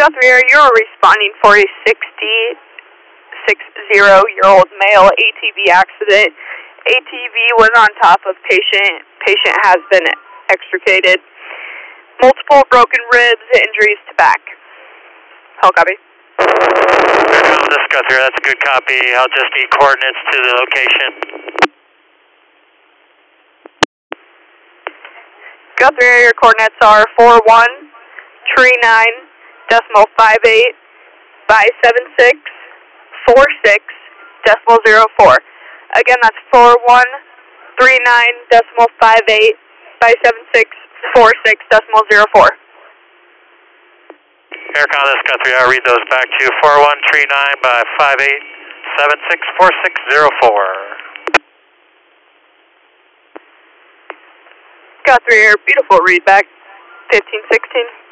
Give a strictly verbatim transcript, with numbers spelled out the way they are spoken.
Guthrie Air, you're responding for a sixty-six-year-old male A T V accident. A T V was on top of patient. Patient has been extricated. Multiple broken ribs, injuries to back. How copy? Aircom, this is Guthrie. That's a good copy. I'll just need coordinates to the location. Guthrie, your coordinates are four one three nine decimal five eight by seven six four six decimal zero four. Again, that's four one three nine decimal five eight by seven six four six decimal zero four. Aircom, this is Guthrie. I'll read those back to you. four one three nine by five eight seven six four six zero four. Guthrie Air, beautiful readback, fifteen sixteen.